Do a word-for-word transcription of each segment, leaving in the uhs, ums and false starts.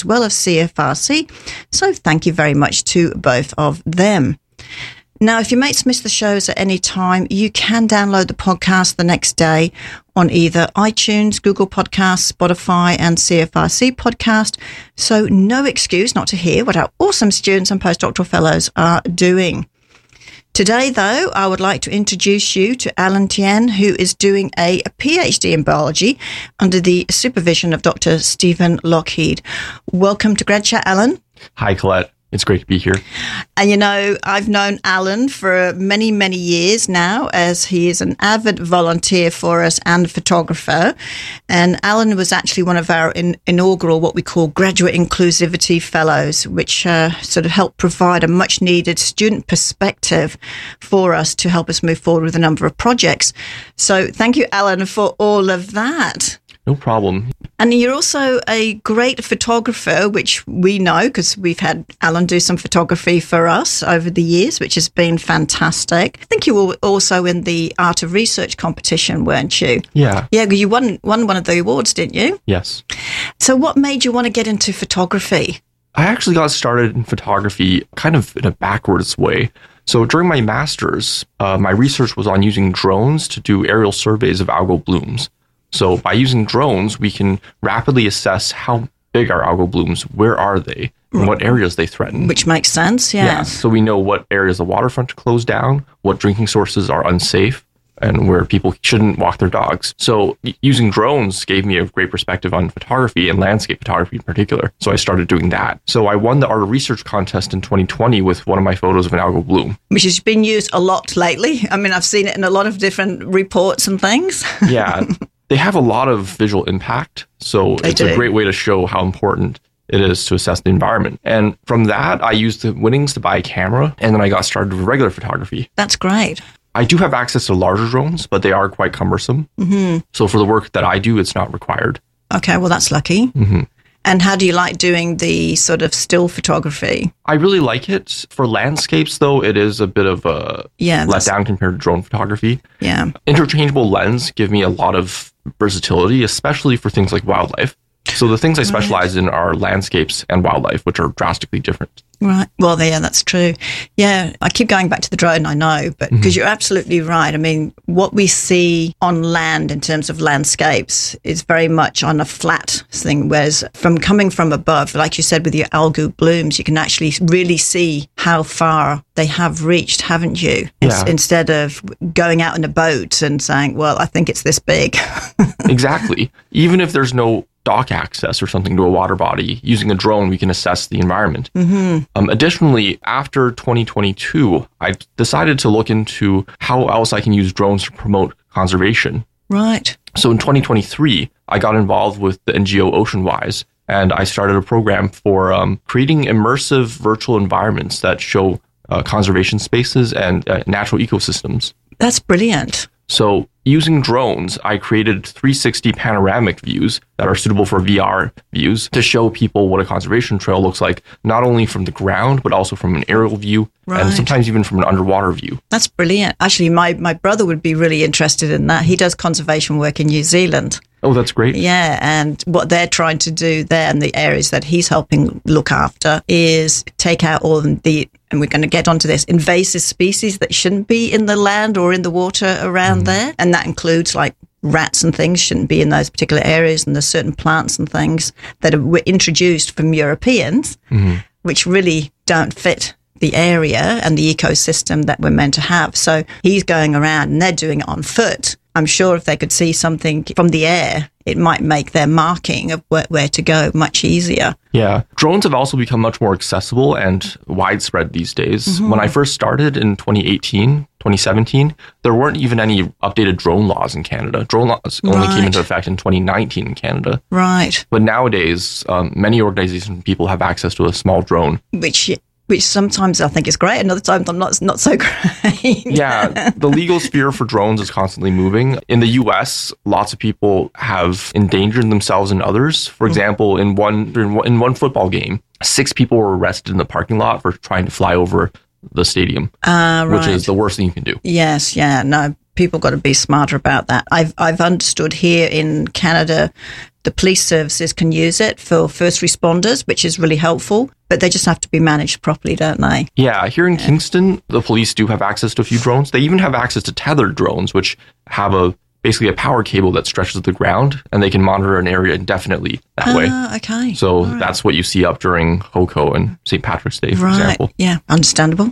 as well as C F R C. So thank you very much to both of them. Now, if your mates miss the shows at any time, you can download the podcast the next day on either iTunes, Google Podcasts, Spotify, and C F R C Podcast. So no excuse not to hear what our awesome students and postdoctoral fellows are doing. Today, though, I would like to introduce you to Alan Tien, who is doing a PhD in biology under the supervision of Doctor Stephen Lockheed. Welcome to Grad Chat, Alan. Hi, Colette. It's great to be here. And, you know, I've known Alan for many, many years now, as he is an avid volunteer for us and photographer. And Alan was actually one of our in, inaugural, what we call Graduate Inclusivity Fellows, which uh, sort of helped provide a much needed student perspective for us to help us move forward with a number of projects. So thank you, Alan, for all of that. No problem. And you're also a great photographer, which we know because we've had Alan do some photography for us over the years, which has been fantastic. I think you were also in the Art of Research competition, weren't you? Yeah. Yeah, you won, won one of the awards, didn't you? Yes. So what made you want to get into photography? I actually got started in photography kind of in a backwards way. So during my master's, uh, my research was on using drones to do aerial surveys of algal blooms. So by using drones, we can rapidly assess how big are algal blooms, where are they, and what areas they threaten. Which makes sense, yeah. Yeah, so we know what areas of waterfront to close down, what drinking sources are unsafe, and where people shouldn't walk their dogs. So using drones gave me a great perspective on photography and landscape photography in particular. So I started doing that. So I won the Art of Research contest in twenty twenty with one of my photos of an algal bloom. Which has been used a lot lately. I mean, I've seen it in a lot of different reports and things. Yeah. They have a lot of visual impact, so They it's do. a great way to show how important it is to assess the environment. And from that, I used the winnings to buy a camera, and then I got started with regular photography. That's great. I do have access to larger drones, but they are quite cumbersome. Mm-hmm. So for the work that I do, it's not required. Okay, well, that's lucky. Mm-hmm. And how do you like doing the sort of still photography? I really like it. For landscapes, though, it is a bit of a Yeah, that's- letdown compared to drone photography. Yeah. Interchangeable lens give me a lot of versatility, especially for things like wildlife. So the things I specialize in are landscapes and wildlife, which are drastically different. Right. Well, yeah, that's true. Yeah, I keep going back to the drone, I know, but because Mm-hmm. you're absolutely right. I mean, what we see on land in terms of landscapes is very much on a flat thing, whereas from coming from above, like you said, with your algal blooms, you can actually really see how far they have reached, haven't you? Yeah. Instead of going out in a boat and saying, well, I think it's this big. Exactly. Even if there's no dock access or something to a water body, using a drone, we can assess the environment. Mm-hmm. Um, additionally, after twenty twenty-two, I decided to look into how else I can use drones to promote conservation. Right. So in twenty twenty-three, I got involved with the N G O OceanWise, and I started a program for um, creating immersive virtual environments that show uh, conservation spaces and uh, natural ecosystems. That's brilliant. So using drones, I created three sixty panoramic views that are suitable for V R views to show people what a conservation trail looks like, not only from the ground, but also from an aerial view, Right. and sometimes even from an underwater view. That's brilliant. Actually, my, my brother would be really interested in that. He does conservation work in New Zealand. Oh, that's great. Yeah, and what they're trying to do there and the areas that he's helping look after is take out all the, and we're going to get onto this, invasive species that shouldn't be in the land or in the water around Mm. there. And that includes like rats and things shouldn't be in those particular areas, and there's certain plants and things that were introduced from Europeans, Mm-hmm. which really don't fit the area and the ecosystem that we're meant to have. So he's going around and they're doing it on foot. I'm sure if they could see something from the air, it might make their marking of where, where to go much easier. Yeah. Drones have also become much more accessible and widespread these days. Mm-hmm. When I first started in twenty eighteen, twenty seventeen, there weren't even any updated drone laws in Canada. Drone laws only Right. came into effect in twenty nineteen in Canada. Right. But nowadays, um, many organizations and people have access to a small drone. Which which sometimes I think is great, and other times I'm not not so great. Yeah, the legal sphere for drones is constantly moving. In the U S, lots of people have endangered themselves and others. For example, in one in one, in one football game, six people were arrested in the parking lot for trying to fly over the stadium, Ah, right. which is the worst thing you can do. Yes, yeah, no, people got to be smarter about that. I've I've understood here in Canada The police services can use it for first responders, which is really helpful, but they just have to be managed properly, don't they? Yeah, here in Kingston, the police do have access to a few drones. They even have access to tethered drones, which have a basically a power cable that stretches to the ground, and they can monitor an area indefinitely that Ah, way. okay. So All right. that's what you see up during HOCO and Saint Patrick's Day, for Right. example. Yeah, understandable.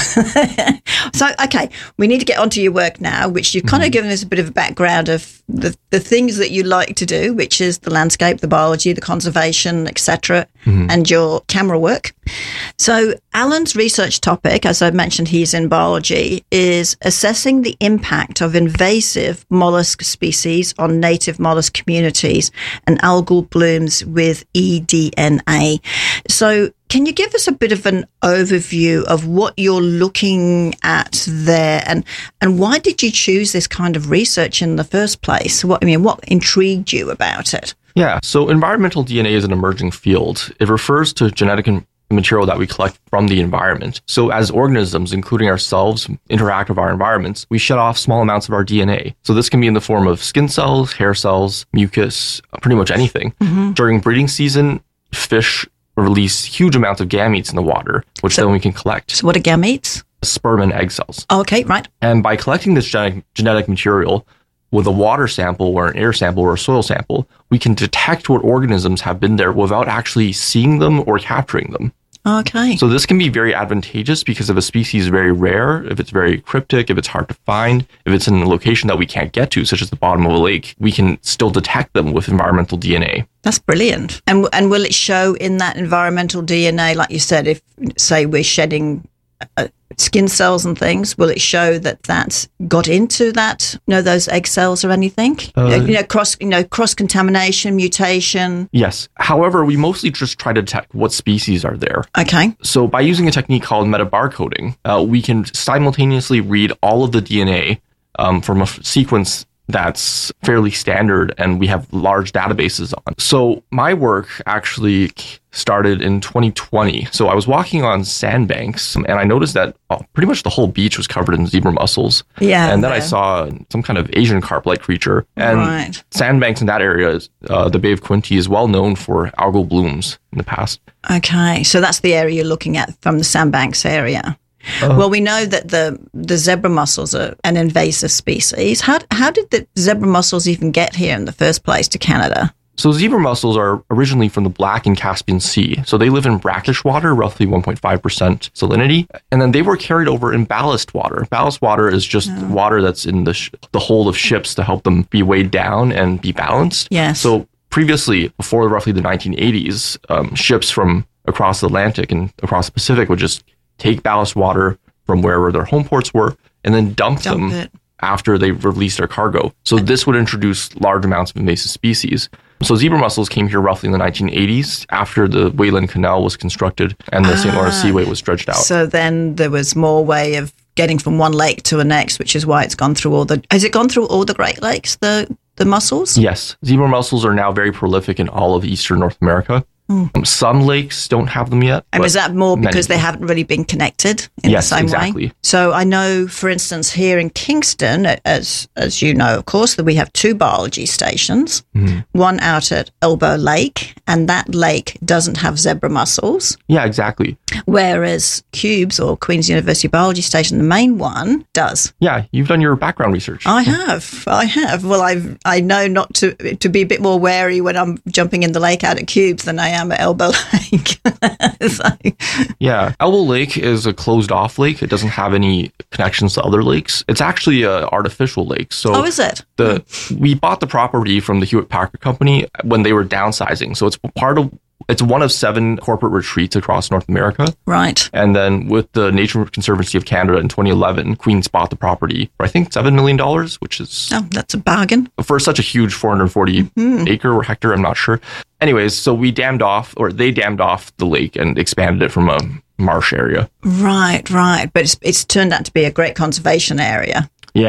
So, okay, we need to get onto your work now, which you've kind Mm-hmm. of given us a bit of a background of the, the things that you like to do, which is the landscape, the biology, the conservation, et cetera, Mm-hmm. and your camera work. So, Alan's research topic, as I mentioned, he's in biology, is assessing the impact of invasive mollusk species on native mollusk communities and algal blooms with e D N A. So, can you give us a bit of an overview of what you're looking at there, and and why did you choose this kind of research in the first place? What I mean, what intrigued you about it? Yeah, so environmental D N A is an emerging field. It refers to genetic in- material that we collect from the environment. So as organisms, including ourselves, interact with our environments, we shed off small amounts of our D N A. So this can be in the form of skin cells, hair cells, mucus, pretty much anything. Mm-hmm. During breeding season, fish release huge amounts of gametes in the water, which So- then we can collect, So, what are gametes? sperm and egg cells. Oh, okay, right. And by collecting this genetic, genetic material with a water sample or an air sample or a soil sample, we can detect what organisms have been there without actually seeing them or capturing them. Okay. So this can be very advantageous because if a species is very rare, if it's very cryptic, if it's hard to find, if it's in a location that we can't get to, such as the bottom of a lake, we can still detect them with environmental D N A. That's brilliant. And and will it show in that environmental D N A, like you said, if, say, we're shedding uh, skin cells and things, will it show that that's got into that, you know, those egg cells or anything? Uh, you know, cross, you know, cross-contamination, mutation. Yes. However, we mostly just try to detect what species are there. Okay. So by using a technique called metabarcoding, uh, we can simultaneously read all of the D N A um, from a f- sequence that's fairly standard and we have large databases on. So my work actually started in twenty twenty. So I was walking on sandbanks and I noticed that oh, pretty much the whole beach was covered in zebra mussels. Yeah. And then I yeah. saw some kind of Asian carp-like creature. And Right. sandbanks in that area, is, uh, the Bay of Quinte is well known for algal blooms in the past. Okay. So that's the area you're looking at from the sandbanks area. Uh, Well, we know that the the zebra mussels are an invasive species. How how did the zebra mussels even get here in the first place to Canada? So zebra mussels are originally from the Black and Caspian Sea. So they live in brackish water, roughly one point five percent salinity. And then they were carried over in ballast water. Ballast water is just water that's in the sh- the hold of ships to help them be weighed down and be balanced. Yes. So previously, before roughly the nineteen eighties, um, ships from across the Atlantic and across the Pacific would just take ballast water from wherever their home ports were and then dump, Dump them it. after they released their cargo. So this would introduce large amounts of invasive species. So zebra mussels came here roughly in the nineteen eighties after the Wayland Canal was constructed and the Saint Lawrence Ah. Seaway was dredged out. So then there was more way of getting from one lake to the next, which is why it's gone through all the. Has it gone through all the Great Lakes? The the mussels? Yes, zebra mussels are now very prolific in all of eastern North America. Um, some lakes don't have them yet. And but is that more many because they do. haven't really been connected in Yes, the same exactly. way? So I know, for instance, here in Kingston, as as you know, of course, that we have two biology stations. Mm-hmm. One out at Elbow Lake, and that lake doesn't have zebra mussels, Yeah, exactly. whereas Cubes or Queen's University Biology Station, the main one, does. Yeah, you've done your background research. I have, I have. Well, I I know not to to be a bit more wary when I'm jumping in the lake out at Cubes than I am at Elbow Lake. So, Yeah, Elbow Lake is a closed-off lake. It doesn't have any connections to other lakes. It's actually an artificial lake. So oh, is it? the we bought the property from the Hewitt Packard Company when they were downsizing. So it's part of it's one of seven corporate retreats across North America. Right. And then with the Nature Conservancy of Canada in twenty eleven, Queens bought the property for I think seven million dollars, which is Oh, that's a bargain. for such a huge four hundred forty Mm-hmm. acre or hectare, I'm not sure. Anyways, so we dammed off, or they dammed off the lake and expanded it from a marsh area. Right, right. But it's, it's turned out to be a great conservation area. Yeah,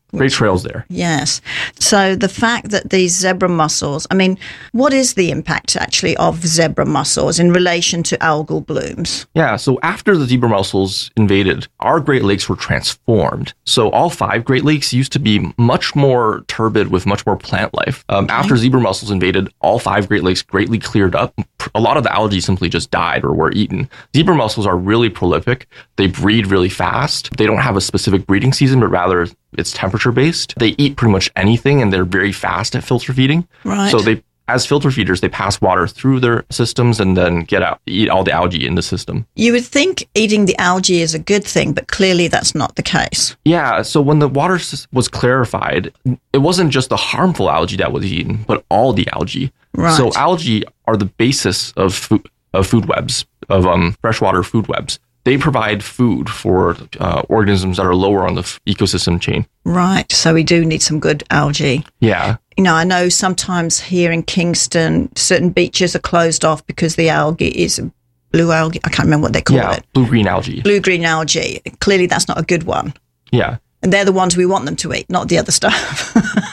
Great trails there. Yes. So the fact that these zebra mussels, I mean, what is the impact actually of zebra mussels in relation to algal blooms? Yeah, so after the zebra mussels invaded, our Great Lakes were transformed. So all five Great Lakes used to be much more turbid with much more plant life. Um, okay. After zebra mussels invaded, all five Great Lakes greatly cleared up. A lot of the algae simply just died or were eaten. Zebra mussels are really prolific. They breed really fast. They don't have a specific breeding season, but rather it's temperature based. They eat pretty much anything and they're very fast at filter feeding. Right. So they, as filter feeders, they pass water through their systems and then get out, eat all the algae in the system. You would think eating the algae is a good thing, but clearly that's not the case. Yeah. So when the water was clarified, it wasn't just the harmful algae that was eaten, but all the algae. Right. So algae are the basis of food, of food webs, of um, freshwater food webs. They provide food for uh, organisms that are lower on the f- ecosystem chain. Right. So we do need some good algae. Yeah. You know, I know sometimes here in Kingston, certain beaches are closed off because the algae is blue algae. I can't remember what they call yeah, it. Blue-green algae. Blue-green algae. Clearly that's not a good one. Yeah. And they're the ones we want them to eat, not the other stuff.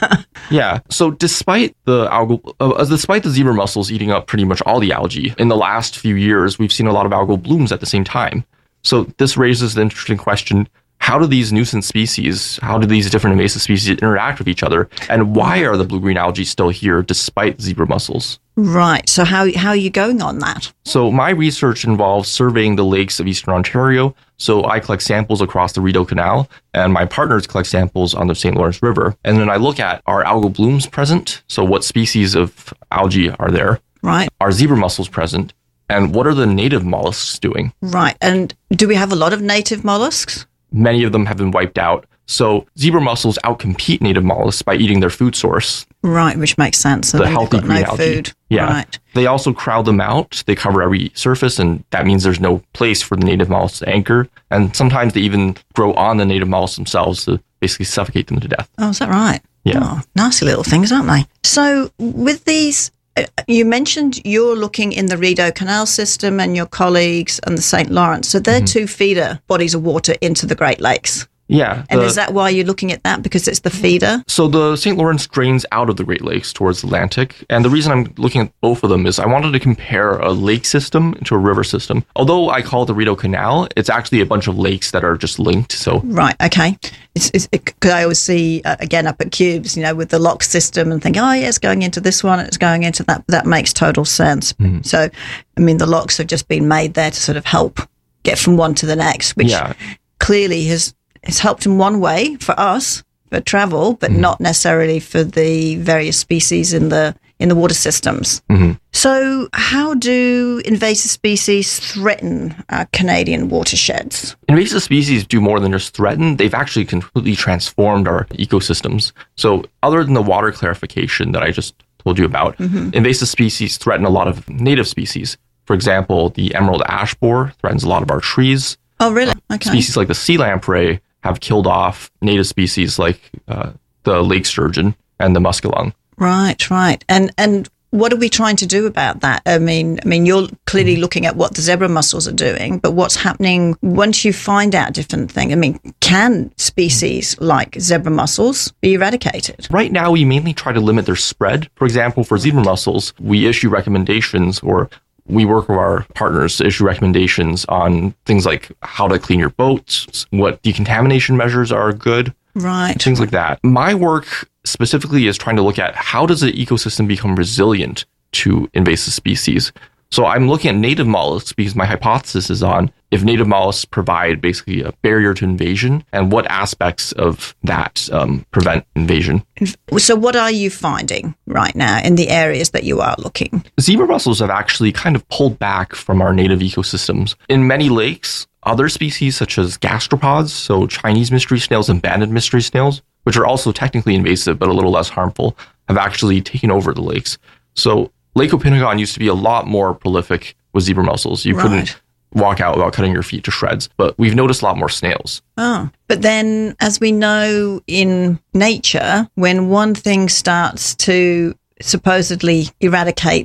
Yeah. So despite the algal, uh, despite the zebra mussels eating up pretty much all the algae, in the last few years, we've seen a lot of algal blooms at the same time. So this raises the interesting question, how do these nuisance species, how do these different invasive species interact with each other? And why are the blue-green algae still here despite zebra mussels? Right. So how how are you going on that? So my research involves surveying the lakes of Eastern Ontario. So I collect samples across the Rideau Canal, and my partners collect samples on the Saint Lawrence River. And then I look at, are algal blooms present? So what species of algae are there? Right. Are zebra mussels present? And what are the native mollusks doing? Right. And do we have a lot of native mollusks? Many of them have been wiped out. So zebra mussels outcompete native mollusks by eating their food source. Right, which makes sense. So the healthy green no algae. Food. Yeah. Right. They also crowd them out. They cover every surface, and that means there's no place for the native mollusks to anchor. And sometimes they even grow on the native mollusks themselves to basically suffocate them to death. Oh, is that right? Yeah. Oh, nasty little things, aren't they? So with these, you mentioned you're looking in the Rideau Canal system and your colleagues and the Saint Lawrence. So they're mm-hmm. two feeder bodies of water into the Great Lakes. Yeah. And the, is that why you're looking at that? Because it's the feeder? So the Saint Lawrence drains out of the Great Lakes towards the Atlantic. And the reason I'm looking at both of them is I wanted to compare a lake system to a river system. Although I call it the Rideau Canal, it's actually a bunch of lakes that are just linked. So Right, okay. It's, it's, it, cause I always see, uh, again, up at Cubes, you know, with the lock system and think, oh, yeah, it's going into this one, it's going into that. That makes total sense. Mm-hmm. So, I mean, the locks have just been made there to sort of help get from one to the next, which yeah. clearly has... It's helped in one way for us for travel, but mm-hmm. not necessarily for the various species in the in the water systems. Mm-hmm. So, how do invasive species threaten uh, Canadian watersheds? Invasive species do more than just threaten. They've actually completely transformed our ecosystems. So, other than the water clarification that I just told you about, mm-hmm. invasive species threaten a lot of native species. For example, the emerald ash borer threatens a lot of our trees. Oh, really? Okay. Species like the sea lamprey have killed off native species like uh, the lake sturgeon and the muskellunge. Right, right. And and what are we trying to do about that? I mean, I mean, you're clearly mm-hmm. looking at what the zebra mussels are doing, but what's happening once you find out different things? I mean, can species like zebra mussels be eradicated? Right now, we mainly try to limit their spread. For example, for zebra mussels, we issue recommendations or we work with our partners to issue recommendations on things like how to clean your boats, what decontamination measures are good, right? Things like that. My work specifically is trying to look at how does the ecosystem become resilient to invasive species. So I'm looking at native mollusks because my hypothesis is on if native mollusks provide basically a barrier to invasion and what aspects of that um, prevent invasion. So what are you finding right now in the areas that you are looking? Zebra mussels have actually kind of pulled back from our native ecosystems. In many lakes, other species such as gastropods, so Chinese mystery snails and banded mystery snails, which are also technically invasive but a little less harmful, have actually taken over the lakes. So Lake Okanagan used to be a lot more prolific with zebra mussels. You right. couldn't walk out without cutting your feet to shreds, but we've noticed a lot more snails. Oh, but then as we know in nature, when one thing starts to supposedly eradicate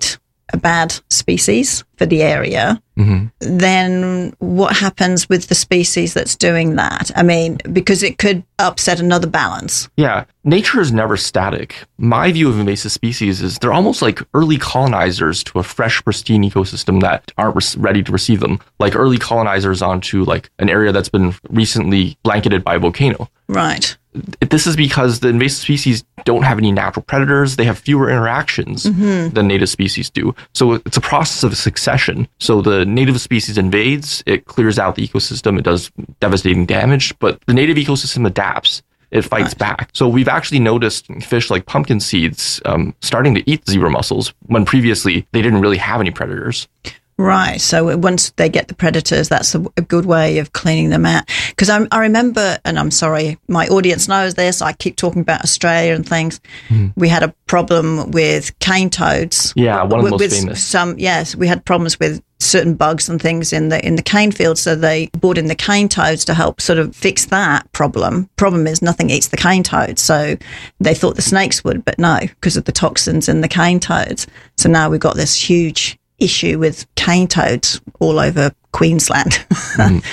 a bad species for the area, Mm-hmm. then what happens with the species that's doing that? I mean, because it could upset another balance. Yeah, nature is never static. My view of invasive species is they're almost like early colonizers to a fresh, pristine ecosystem that aren't re- ready to receive them, like early colonizers onto like an area that's been recently blanketed by a volcano. Right. This is because the invasive species don't have any natural predators. They have fewer interactions mm-hmm. than native species do. So it's a process of succession. So the native species invades, it clears out the ecosystem, it does devastating damage, but the native ecosystem adapts. It fights right. back. So we've actually noticed fish like pumpkin seeds um, starting to eat zebra mussels when previously they didn't really have any predators. Right. So once they get the predators, that's a, a good way of cleaning them out. Because I, I remember, and I'm sorry, my audience knows this, I keep talking about Australia and things. Mm-hmm. We had a problem with cane toads. Yeah, one of the most with famous. Some, yes, we had problems with certain bugs and things in the in the cane field. So they brought in the cane toads to help sort of fix that problem. Problem is nothing eats the cane toads. So they thought the snakes would, but no, because of the toxins in the cane toads. So now we've got this huge issue with cane toads all over Queensland. Mm.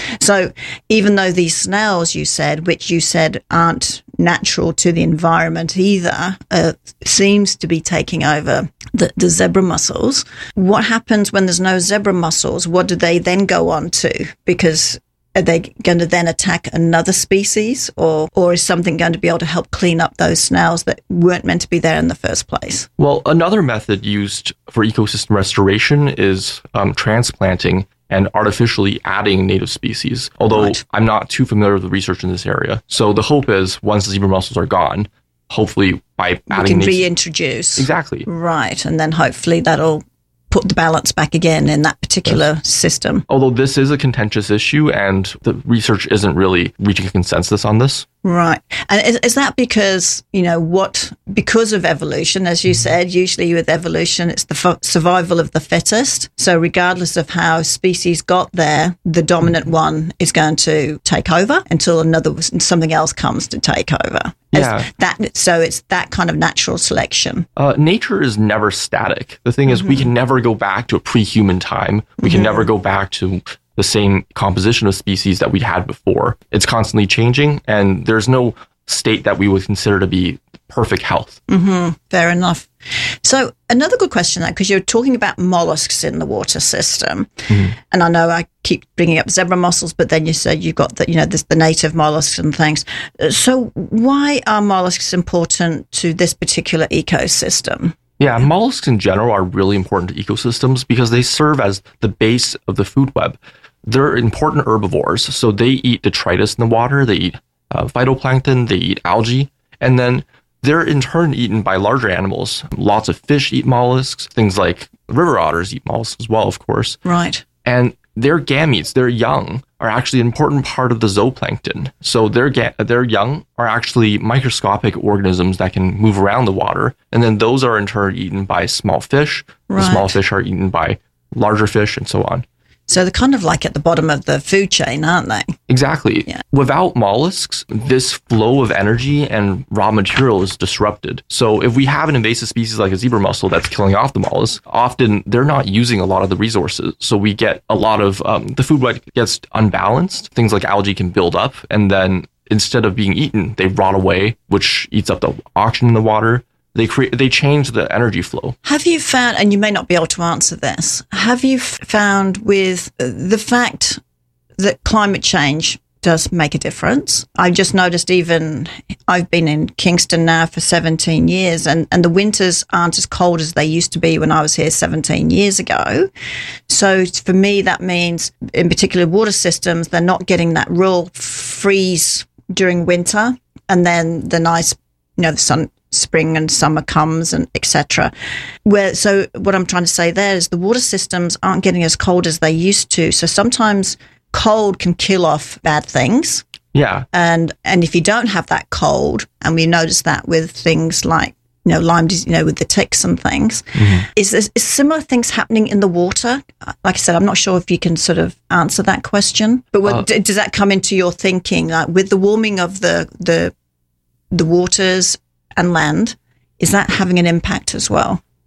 So even though these snails, you said, which you said aren't natural to the environment either, uh, seems to be taking over the, the zebra mussels. What happens when there's no zebra mussels? What do they then go on to? Because are they going to then attack another species, or or is something going to be able to help clean up those snails that weren't meant to be there in the first place? Well, another method used for ecosystem restoration is um, transplanting and artificially adding native species, although right. I'm not too familiar with the research in this area. So the hope is once the zebra mussels are gone, hopefully by adding... We can native... reintroduce. Exactly. Right, and then hopefully that'll put the balance back again in that particular yes. system. Although this is a contentious issue and the research isn't really reaching a consensus on this. Right. And is, is that because, you know, what, because of evolution, as you said, usually with evolution, it's the f- survival of the fittest. So regardless of how species got there, the dominant one is going to take over until another, something else comes to take over. Yeah. That, so it's that kind of natural selection. Uh, nature is never static. The thing is, mm-hmm. we can never go back to a pre-human time. We can mm-hmm. never go back to the same composition of species that we'd had before. It's constantly changing, and there's no state that we would consider to be perfect health. Mm-hmm. Fair enough. So another good question, because you're talking about mollusks in the water system, mm-hmm. and I know I keep bringing up zebra mussels, but then you said you've got the, you know, this, the native mollusks and things. So why are mollusks important to this particular ecosystem? Yeah, mollusks in general are really important to ecosystems because they serve as the base of the food web. They're important herbivores, so they eat detritus in the water, they eat uh, phytoplankton, they eat algae, and then they're in turn eaten by larger animals. Lots of fish eat mollusks, things like river otters eat mollusks as well, of course. Right. And their gametes, their young, are actually an important part of the zooplankton. So their ga- their young are actually microscopic organisms that can move around the water, and then those are in turn eaten by small fish. Right. The small fish are eaten by larger fish, and so on. So they're kind of like at the bottom of the food chain, aren't they? Exactly. Yeah. Without mollusks, this flow of energy and raw material is disrupted. So if we have an invasive species like a zebra mussel that's killing off the mollusk, often they're not using a lot of the resources. So we get a lot of, um, the food web gets unbalanced. Things like algae can build up, and then instead of being eaten, they rot away, which eats up the oxygen in the water. They create, they change the energy flow. Have you found, and you may not be able to answer this, have you found with the fact that climate change does make a difference? I've just noticed even, I've been in Kingston now for seventeen years, and, and the winters aren't as cold as they used to be when I was here seventeen years ago. So for me, that means, in particular water systems, they're not getting that real freeze during winter, and then the nice, you know, the sun, spring and summer comes, and et cetera. Where so what I'm trying to say there is the water systems aren't getting as cold as they used to. So sometimes cold can kill off bad things. Yeah. And and if you don't have that cold, and we notice that with things like, you know, Lyme disease, you know, with the ticks and things, mm-hmm. is there is similar things happening in the water? Like I said, I'm not sure if you can sort of answer that question, but what, uh, d- does that come into your thinking, like with the warming of the the the waters and land, is that having an impact as well?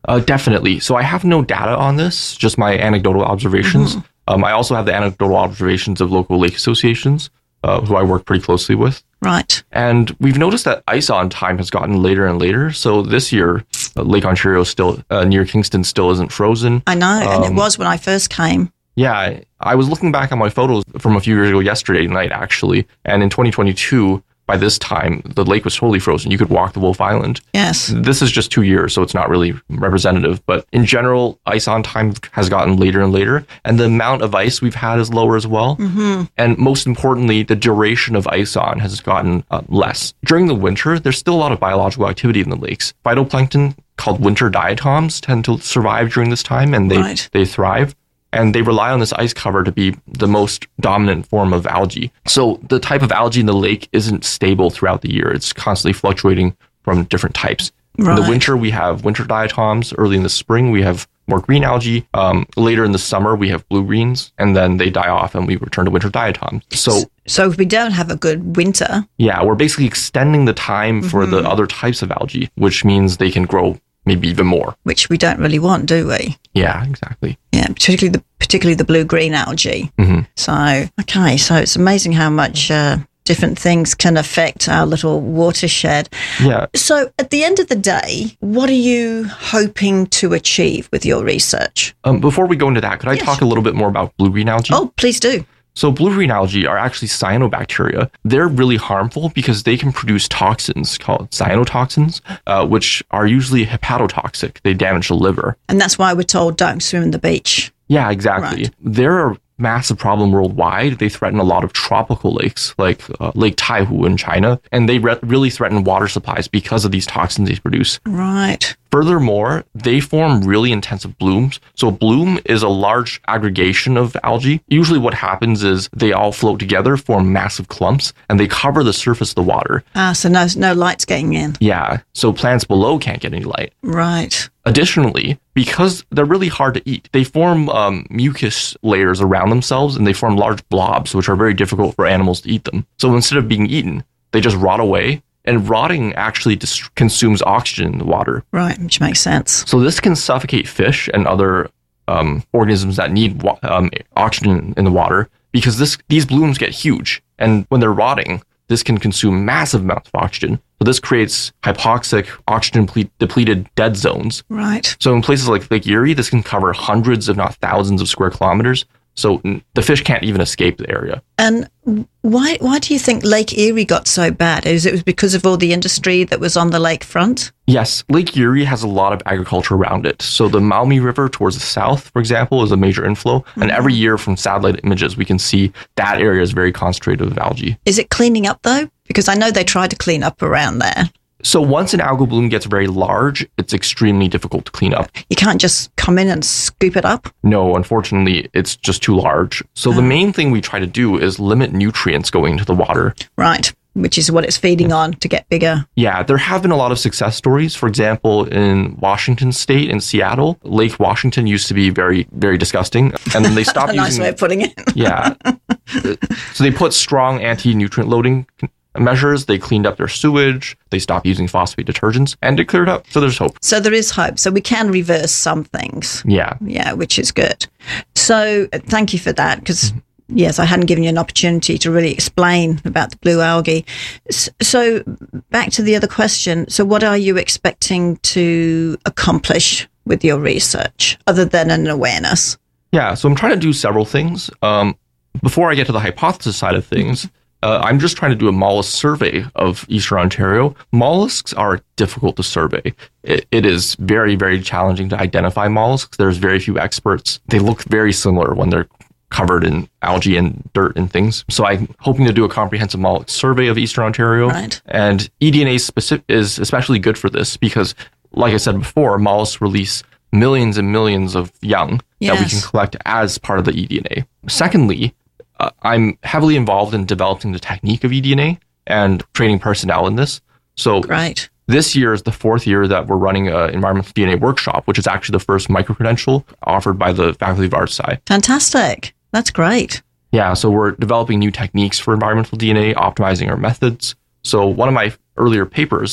Uh, definitely. So I have no data on this, just my anecdotal observations. Mm-hmm. Um, I also have the anecdotal observations of local lake associations, uh, who I work pretty closely with. Right. And we've noticed that ice on time has gotten later and later. So this year, uh, Lake Ontario still, uh, near Kingston still isn't frozen. I know, Um, and it was when I first came. Yeah, I, I was looking back on my photos from a few years ago yesterday night, actually. And in twenty twenty-two, by this time, the lake was totally frozen. You could walk the Wolf Island. Yes. This is just two years, so it's not really representative. But in general, ice on time has gotten later and later. And the amount of ice we've had is lower as well. Mm-hmm. And most importantly, the duration of ice on has gotten uh, less. During the winter, there's still a lot of biological activity in the lakes. Phytoplankton, called winter diatoms, tend to survive during this time, and they, Right. they thrive. And they rely on this ice cover to be the most dominant form of algae. So the type of algae in the lake isn't stable throughout the year. It's constantly fluctuating from different types. Right. In the winter, we have winter diatoms. Early in the spring, we have more green algae. Um, later in the summer, we have blue-greens, and then they die off and we return to winter diatoms. So So if we don't have a good winter, yeah, we're basically extending the time for Mm-hmm. the other types of algae, which means they can grow maybe even more. which we don't really want, do we? Yeah, exactly. Yeah, particularly the particularly the blue-green algae. Mm-hmm. So, okay, so it's amazing how much uh, different things can affect our little watershed. Yeah. So at the end of the day, what are you hoping to achieve with your research? Um, before we go into that, could I Yes. talk a little bit more about blue-green algae? Oh, please do. So blue-green algae are actually cyanobacteria. They're really harmful because they can produce toxins called cyanotoxins, uh, which are usually hepatotoxic. They damage the liver. And that's why we're told don't swim in the beach. Yeah, exactly. Right. They're a massive problem worldwide. They threaten a lot of tropical lakes, like uh, Lake Taihu in China, and they re- really threaten water supplies because of these toxins they produce. Right. Furthermore, they form really intensive blooms. So a bloom is a large aggregation of algae. Usually what happens is they all float together, form massive clumps, and they cover the surface of the water. Ah, so no, no light's getting in. Yeah, so plants below can't get any light. Right. Additionally, because they're really hard to eat, they form um, mucus layers around themselves, and they form large blobs, which are very difficult for animals to eat them. So instead of being eaten, they just rot away. And rotting actually dis- consumes oxygen in the water. Right, which makes sense. So this can suffocate fish and other um, organisms that need wa- um, oxygen in the water, because this these blooms get huge. And when they're rotting, this can consume massive amounts of oxygen. So this creates hypoxic, oxygen ple- depleted dead zones. Right. So in places like Lake Erie, this can cover hundreds, if not thousands, of square kilometers. So n- the fish can't even escape the area. And why why do you think Lake Erie got so bad? Is it was because of all the industry that was on the lakefront? Yes, Lake Erie has a lot of agriculture around it. So the Maumee River towards the south, for example, is a major inflow. Mm-hmm. And every year from satellite images, we can see that area is very concentrated with algae. Is it cleaning up though? Because I know they tried to clean up around there. So once an algal bloom gets very large, it's extremely difficult to clean up. You can't just come in and scoop it up? No, unfortunately, it's just too large. So the main thing we try to do is limit nutrients going into the water. Right, which is what it's feeding on to get bigger. Yeah, there have been a lot of success stories. For example, in Washington State, in Seattle, Lake Washington used to be very, very disgusting. And then they stopped A nice using... way of putting it. Yeah. So they put strong anti-nutrient loading measures. They cleaned up their sewage. They stopped using phosphate detergents, and it cleared up. So there's hope. So there is hope. So we can reverse some things. Yeah. Yeah, which is good. So uh, thank you for that, because yes, I hadn't given you an opportunity to really explain about the blue algae. S- So back to the other question. So what are you expecting to accomplish with your research other than an awareness? Yeah. So I'm trying to do several things. Um, before I get to the hypothesis side of things, uh, I'm just trying to do a mollusk survey of Eastern Ontario. Mollusks are difficult to survey. It, it is very, very challenging to identify mollusks. There's very few experts. They look very similar when they're covered in algae and dirt and things. So I'm hoping to do a comprehensive mollusk survey of Eastern Ontario. Right. And eDNA specific is especially good for this because, like I said before, mollusks release millions and millions of young Yes. that we can collect as part of the eDNA. Secondly, uh, I'm heavily involved in developing the technique of eDNA and training personnel in this. So Great. this year is the fourth year that we're running an environmental D N A workshop, which is actually the first micro-credential offered by the Faculty of Arts side. Fantastic. That's great. Yeah, so we're developing new techniques for environmental D N A, optimizing our methods. So one of my earlier papers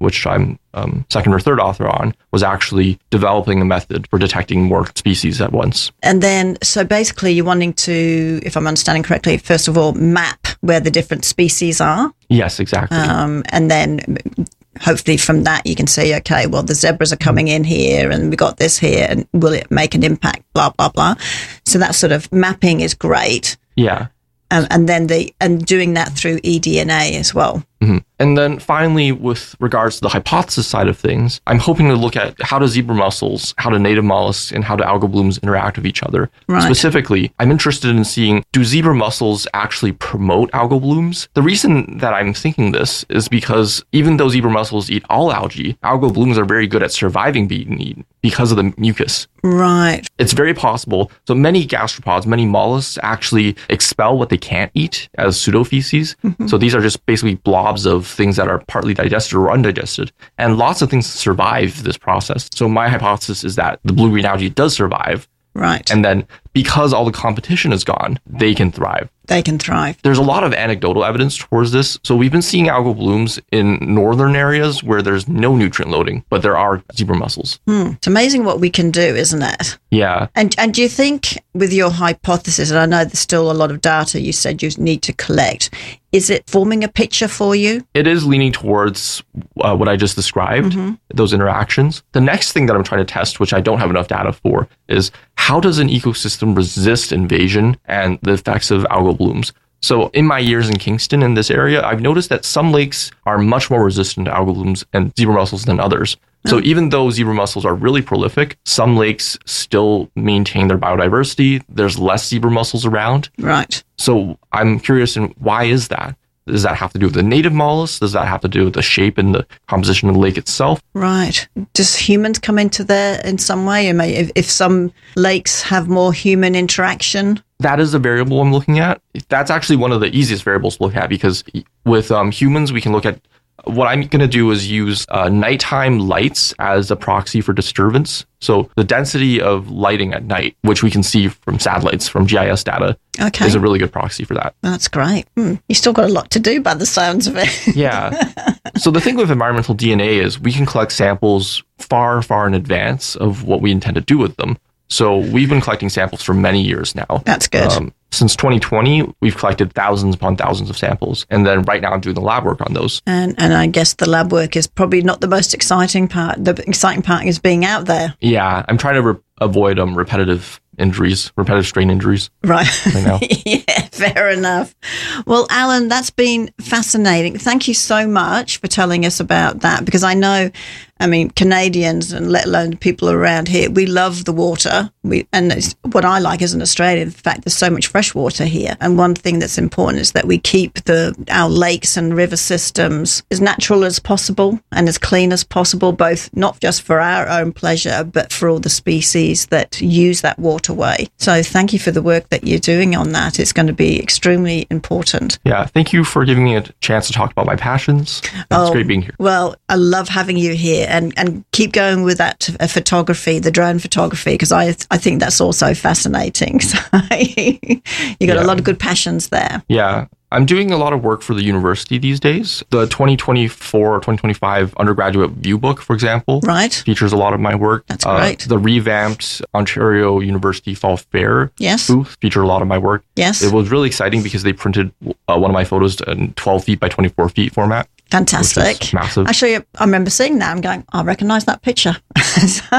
which I'm um, second or third author on, was actually developing a method for detecting more species at once. And then, so basically you're wanting to, if I'm understanding correctly, first of all, map where the different species are. Yes, exactly. Um, and then hopefully from that you can say, okay, well, the zebras are coming in here and we got this here, and will it make an impact, blah, blah, blah. So that sort of mapping is great. Yeah. Um, and then the and doing that through eDNA as well. Mm-hmm. And then finally, with regards to the hypothesis side of things, I'm hoping to look at how do zebra mussels, how do native mollusks, and how do algal blooms interact with each other. Right. Specifically, I'm interested in seeing, do zebra mussels actually promote algal blooms? The reason that I'm thinking this is because even though zebra mussels eat all algae, algal blooms are very good at surviving being eaten because of the mucus. Right. It's very possible. So many gastropods, many mollusks actually expel what they can't eat as pseudofeces. Mm-hmm. So these are just basically blobs of things that are partly digested or undigested. And lots of things survive this process. So my hypothesis is that the blue-green algae does survive. Right. And then because all the competition is gone, they can thrive. They can thrive. There's a lot of anecdotal evidence towards this. So we've been seeing algal blooms in northern areas where there's no nutrient loading, but there are zebra mussels. Hmm. It's amazing what we can do, isn't it? Yeah. And and do you think with your hypothesis, and I know there's still a lot of data you said you need to collect, is it forming a picture for you? It is leaning towards uh, what I just described, mm-hmm. those interactions. The next thing that I'm trying to test, which I don't have enough data for, is how does an ecosystem resist invasion and the effects of algal blooms? So in my years in Kingston, in this area, I've noticed that some lakes are much more resistant to algal blooms and zebra mussels than others. So even though zebra mussels are really prolific, some lakes still maintain their biodiversity. There's less zebra mussels around. Right. So I'm curious in why is that? Does that have to do with the native mollusks? Does that have to do with the shape and the composition of the lake itself? Right. Does humans come into there in some way? I mean, if, if some lakes have more human interaction? That is a variable I'm looking at. That's actually one of the easiest variables to look at because with um, humans, we can look at what I'm going to do is use uh, nighttime lights as a proxy for disturbance. So the density of lighting at night, which we can see from satellites, from G I S data, okay. is a really good proxy for that. That's great. Hmm. You still got a lot to do by the sounds of it. Yeah. So the thing with environmental D N A is we can collect samples far, far in advance of what we intend to do with them. So we've been collecting samples for many years now. That's good. Um, since twenty twenty, we've collected thousands upon thousands of samples. And then right now I'm doing the lab work on those. And and I guess the lab work is probably not the most exciting part. The exciting part is being out there. Yeah. I'm trying to re- avoid um, repetitive injuries, repetitive strain injuries. Right. right now. Yeah, fair enough. Well, Alan, that's been fascinating. Thank you so much for telling us about that, because I know, I mean, Canadians and let alone people around here, we love the water. We and it's, what I like as an Australian, in fact, there's so much fresh water here. And one thing that's important is that we keep the our lakes and river systems as natural as possible and as clean as possible, both not just for our own pleasure, but for all the species that use that waterway. So thank you for the work that you're doing on that. It's going to be extremely important. Yeah, thank you for giving me a chance to talk about my passions. It's oh, great being here. Well, I love having you here, and, and keep going with that uh, photography, the drone photography, because I I think that's also fascinating. So you got yeah. a lot of good passions there. Yeah. I'm doing a lot of work for the university these days. The twenty twenty-four or twenty twenty-five undergraduate view book, for example, right. features a lot of my work. That's great. Uh, the revamped Ontario University Fall Fair yes. booth featured a lot of my work. Yes. It was really exciting because they printed uh, one of my photos in twelve feet by twenty-four feet format. Fantastic. Massive. Actually, I remember seeing that. I'm going, I recognize that picture. so,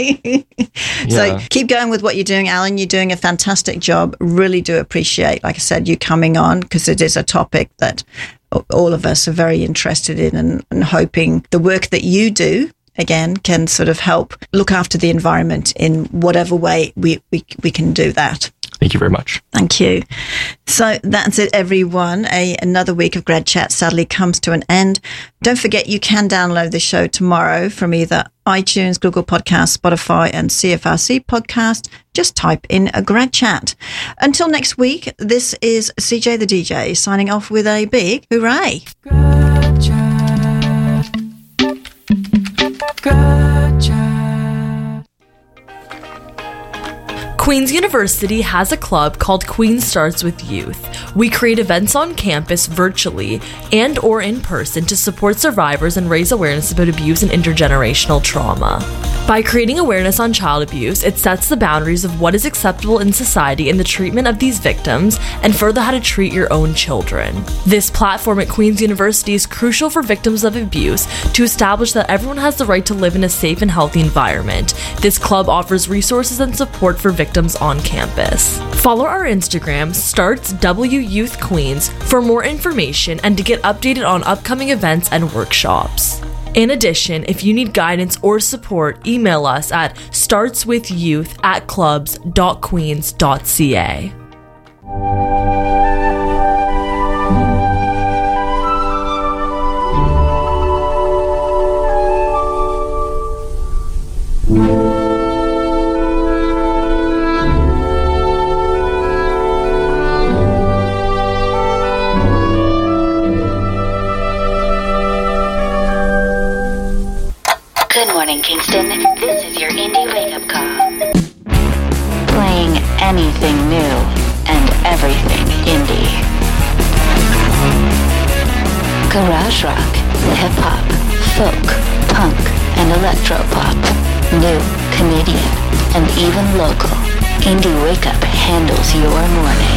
yeah. so keep going with what you're doing, Alan. You're doing a fantastic job. Really do appreciate, like I said, you coming on, because it is a topic that all of us are very interested in, and, and hoping the work that you do, again, can sort of help look after the environment in whatever way we, we, we can do that. Thank you very much. Thank you. So that's it, everyone. A, another week of Grad Chat sadly comes to an end. Don't forget you can download the show tomorrow from either iTunes, Google Podcasts, Spotify, and C F R C Podcast. Just type in a Grad Chat. Until next week, this is C J the D J signing off with a big hooray. Grad Chat. Grad Chat. Queen's University has a club called Queens Starts with Youth. We create events on campus virtually and or in person to support survivors and raise awareness about abuse and intergenerational trauma. By creating awareness on child abuse, it sets the boundaries of what is acceptable in society in the treatment of these victims and further how to treat your own children. This platform at Queen's University is crucial for victims of abuse to establish that everyone has the right to live in a safe and healthy environment. This club offers resources and support for victims on campus. Follow our Instagram, Starts W Youth Queens, for more information and to get updated on upcoming events and workshops. In addition, if you need guidance or support, email us at startswithyouth at clubs dot queens dot c a. Good morning, Kingston. This is your indie wake-up call. Playing anything new and everything indie. Garage rock, hip-hop, folk, punk, and electropop. New, Canadian, and even local. Indie Wake-Up handles your morning.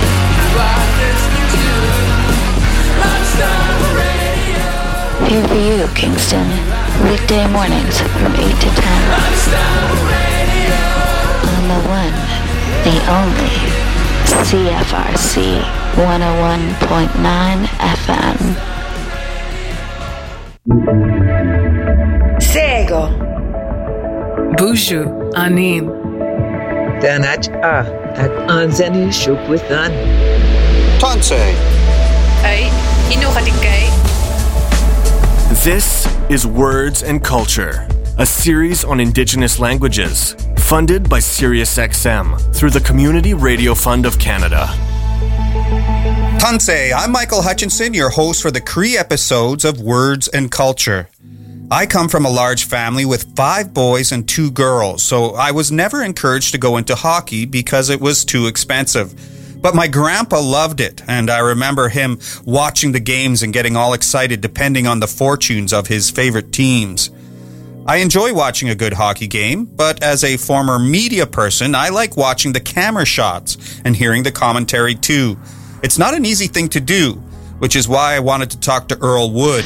Here for you, Kingston. Weekday mornings from eight to ten. On the one, the only, C F R C one oh one point nine F M. Sego. Buju Anim. Danach A at Anzeni Shukwithan. Tansei. Ay, Inukatikay. This is Words and Culture, a series on Indigenous languages, funded by SiriusXM through the Community Radio Fund of Canada. Tansei, I'm Michael Hutchinson, your host for the Cree episodes of Words and Culture. I come from a large family with five boys and two girls, so I was never encouraged to go into hockey because it was too expensive. But my grandpa loved it, and I remember him watching the games and getting all excited depending on the fortunes of his favorite teams. I enjoy watching a good hockey game, but as a former media person, I like watching the camera shots and hearing the commentary too. It's not an easy thing to do, which is why I wanted to talk to Earl Wood.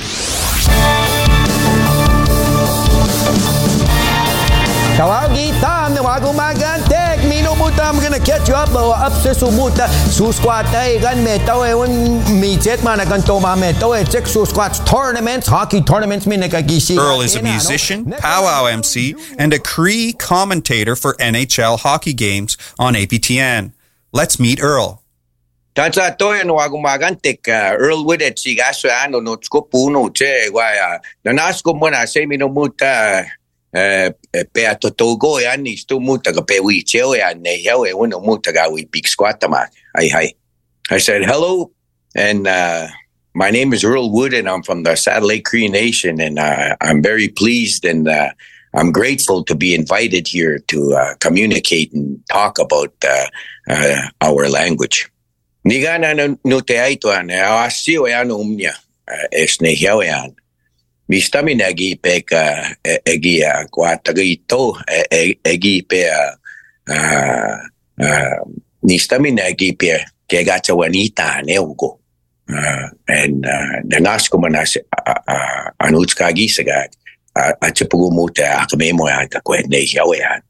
Tawagi tam na wagong magantek minumuta I'm gonna catch you up up sa sumuta susquat ay gan metaw e un mijet man kan to ma metaw e check susquat tournaments hockey tournaments min nagagisi. Earl is a musician, powwow M C, and a Cree commentator for N H L hockey games on A P T N. Let's meet Earl. Tansa toy no wagong magantek Earl Wood at sigaso ano no tsko puno che wa nanasko mo na se minumuta Uh, pe atotogo e ani stu muta ka pe wi cheo e ne heo e uno muta ga wi big squat ma ai hai. I said hello, and uh, my name is Earl Wood, and I'm from the Saddle Lake Cree Nation, and uh, I'm very pleased and uh, I'm grateful to be invited here to uh, communicate and talk about uh, uh, our language. Niga na no te aito an asio e ano umnia es ne heo e an. Mistami nagi peka egi a kwatagito egi pe a nistami nagi pe ke gacha wanita neugo and the nasko manas anutska gisaga a chipugu muta akamemo ya kakwe ne yawe.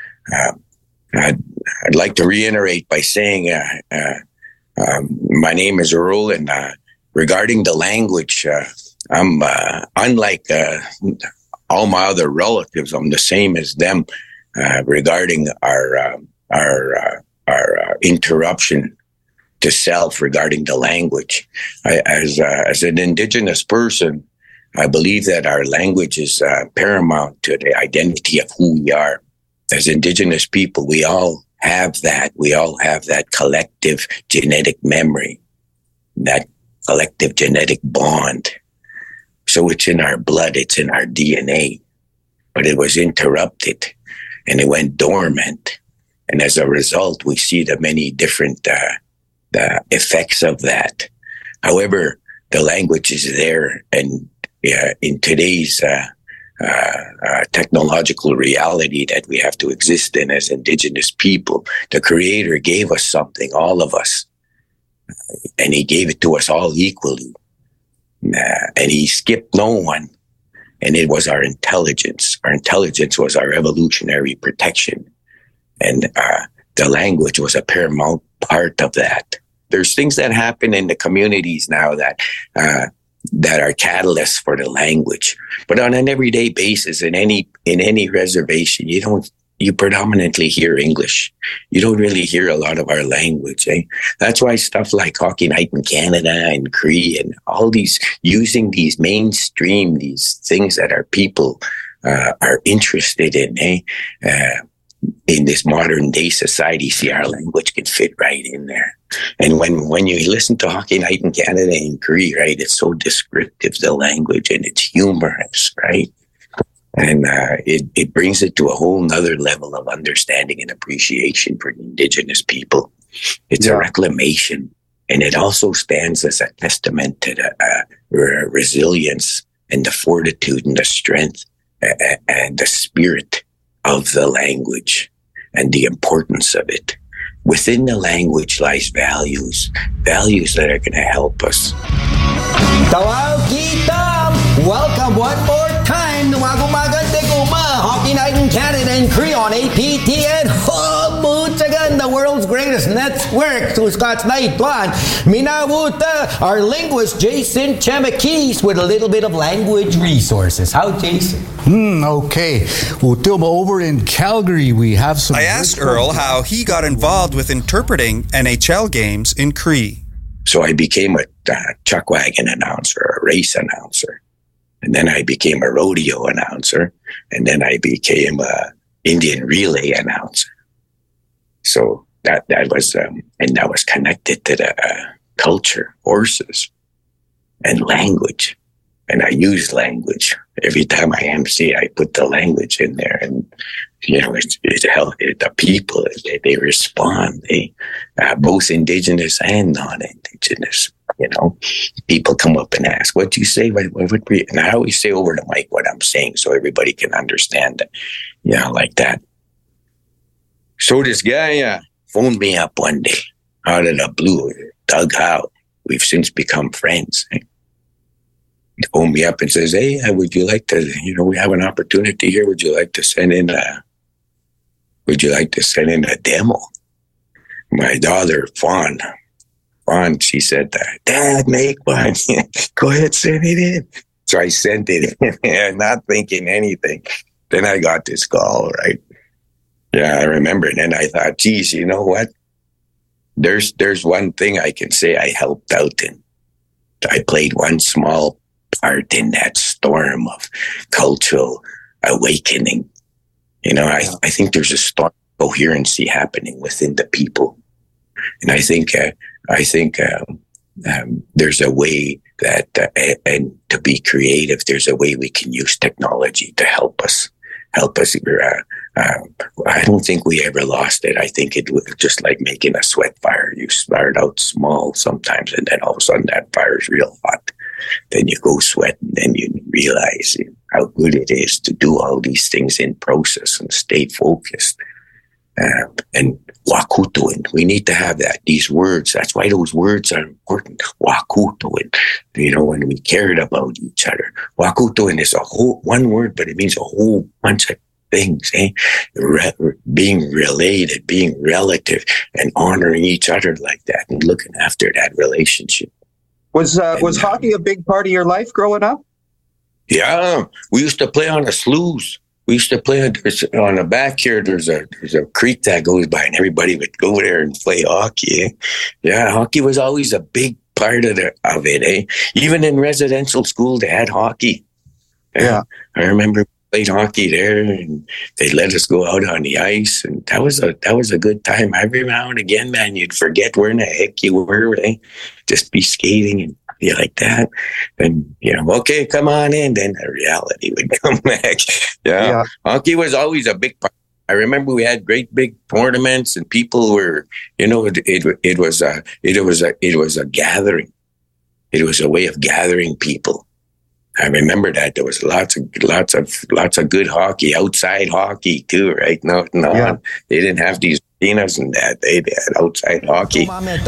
I'd like to reiterate by saying uh, uh, um, my name is Earl, and uh, regarding the language, uh, I'm uh, unlike uh, all my other relatives. I'm the same as them uh, regarding our uh, our uh, our uh, interruption to self regarding the language. I, as uh, as an Indigenous person, I believe that our language is uh, paramount to the identity of who we are. As Indigenous people, we all have that. We all have that collective genetic memory, that collective genetic bond. So it's in our blood, it's in our D N A, but it was interrupted and it went dormant. And as a result, we see the many different uh, the effects of that. However, the language is there, and uh, in today's uh, uh, uh, technological reality that we have to exist in as Indigenous people, the Creator gave us something, all of us, and He gave it to us all equally. Uh, and He skipped no one, and it was our intelligence. Our intelligence was our evolutionary protection, and uh, the language was a paramount part of that. There's things that happen in the communities now that uh, that are catalysts for the language, but on an everyday basis, in any in any reservation, you don't you predominantly hear English. You don't really hear a lot of our language. Eh? That's why stuff like Hockey Night in Canada and Cree and all these using these mainstream these things that our people uh, are interested in. Eh? Uh, in this modern day society, see, our language can fit right in there. And when, when you listen to Hockey Night in Canada and Cree, right, it's so descriptive, the language, and it's humorous, right? And uh, it, it brings it to a whole nother level of understanding and appreciation for Indigenous people. It's yeah. a reclamation, and it also stands as a testament to the uh, re- resilience and the fortitude and the strength uh, and the spirit of the language and the importance of it. Within the language lies values, values that are going to help us. Tawagita, welcome one more time to Wagumagan Teguma, Hockey Night in Canada and Cree on A P T N. Oh, Butchagan, the world's greatest network. To Scott's Night one. Minawuta, our linguist Jason Chamakis with a little bit of language resources. How, Jason? Hmm, okay. Utilba, over in Calgary, we have some... I asked Earl how he got involved with interpreting N H L games in Cree. So I became a uh, chuck wagon announcer, a race announcer. And then I became a rodeo announcer. And then I became a Indian relay announcer. So that, that was, um, and that was connected to the uh, culture, horses, and language. And I use language. Every time I M C, I put the language in there. And, you know, it's, it's hell, it, the people, they, they respond. They, uh, both Indigenous and non-Indigenous, you know. People come up and ask, what do you say? What, what, what, and I always say over the mic what I'm saying so everybody can understand it, you know, like that. So this guy uh, phoned me up one day out of the blue, Doug Howe. We've since become friends. Eh? He phoned me up and says, hey, would you like to, you know, we have an opportunity here. Would you like to send in a, would you like to send in a demo? My daughter, Fawn, Fawn, she said, Dad, make one. Go ahead, send it in. So I sent it in, not thinking anything. Then I got this call, right? Yeah, I remember. And then I thought, geez, you know what? There's, there's one thing I can say I helped out in. I played one small part in that storm of cultural awakening. You know, I, I think there's a storm of coherency happening within the people. And I think, uh, I think, um, um, there's a way that, uh, and to be creative, there's a way we can use technology to help us, help us. Uh, uh, I don't think we ever lost it. I think it was just like making a sweat fire. You start out small sometimes, and then all of a sudden that fire is real hot. Then you go sweat, and then you realize how good it is to do all these things in process and stay focused. Uh, and wakutoin, we need to have that. These words, that's why those words are important. Wakutoin, you know, when we cared about each other. Wakutoin is a whole one word, but it means a whole bunch of things. Eh? Re- being related, being relative, and honoring each other like that, and looking after that relationship. Was uh, and, was hockey a big part of your life growing up? Yeah, we used to play on the sloughs. We used to play on the back here. There's a there's a creek that goes by, and everybody would go there and play hockey. Eh? Yeah, hockey was always a big part of the, of it. Eh? Even in residential school, they had hockey. Yeah, I remember played hockey there, and they let us go out on the ice, and that was a that was a good time. Every now and again, man, you'd forget where in the heck you were. Eh? Just be skating and. You like that, and you know, okay, come on in. Then the reality would come back. Yeah. yeah, hockey was always a big part I remember we had great big tournaments, and people were, you know, it it, it was a it was a it was a gathering. It was a way of gathering people. I remember that there was lots of lots of lots of good hockey, outside hockey too, right? No, no, yeah. They didn't have these arenas and that. They had outside hockey.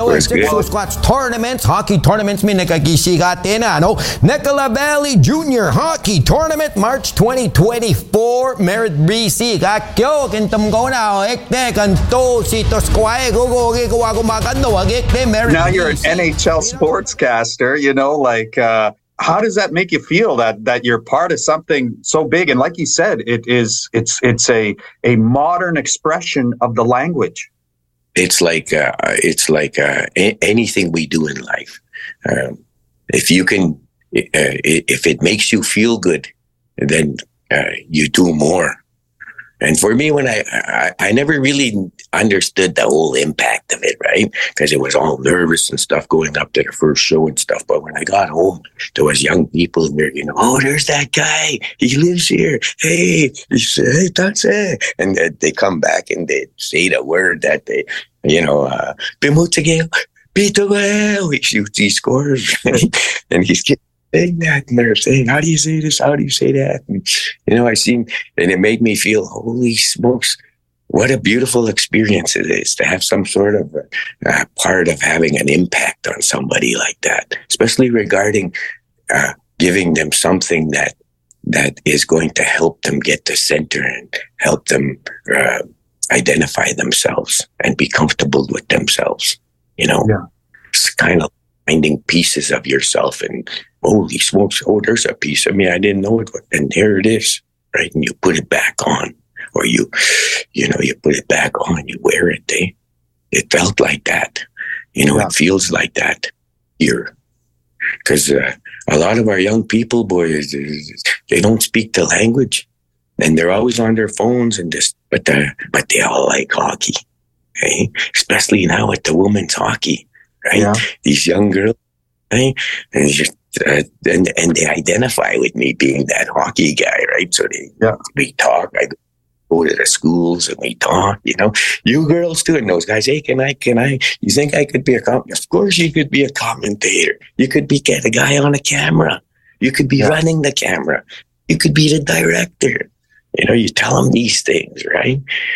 Squats tournaments, hockey tournaments. Mi nakakisigatin na, no? Nicola Valley Junior Hockey Tournament, March twenty twenty-four. Merit B C. Kakyo kintam ko na ekte kanto si Tosquay go go go go magando agekte Merit. Now you're an N H L sportscaster. You know, like. Uh, How does that make you feel that that you're part of something so big? And like you said, it is it's it's a a modern expression of the language. It's like uh, it's like uh, a- anything we do in life. Um, if you can, uh, if it makes you feel good, then uh, you do more. And for me, when I, I, I never really understood the whole impact of it, right? Because it was all nervous and stuff going up to the first show and stuff. But when I got home, there was young people there, you know, oh, there's that guy. He lives here. Hey, he said, hey, that's it. And uh, they come back and they say the word that they, you know, uh, Bimutagel, Bitagel. He shoots, he scores. And he's getting saying that, and they're saying, how do you say this? How do you say that? And, you know, I seen, and it made me feel, holy smokes, what a beautiful experience it is to have some sort of uh, part of having an impact on somebody like that, especially regarding uh, giving them something that that is going to help them get to center and help them uh, identify themselves and be comfortable with themselves. You know, yeah. It's kind of finding pieces of yourself and holy smokes, oh, there's a piece of me. I didn't know it. And here it is, right? And you put it back on, or you, you know, you put it back on, you wear it. Eh? It felt like that. You know, yeah. It feels like that here. Because uh, a lot of our young people, boys, they don't speak the language. And they're always on their phones and just, but, but they all like hockey. Okay? Especially now with the women's hockey, right? Yeah. These young girls, right? And just, Uh, and and they identify with me being that hockey guy, right? So they yeah. we talk. I go to the schools and we talk. You know, you girls too, and those guys. Hey, can I? Can I? You think I could be a com? Of course, you could be a commentator. You could be get a guy on a camera. You could be yeah. running the camera. You could be the director. You know, you tell them these things, right?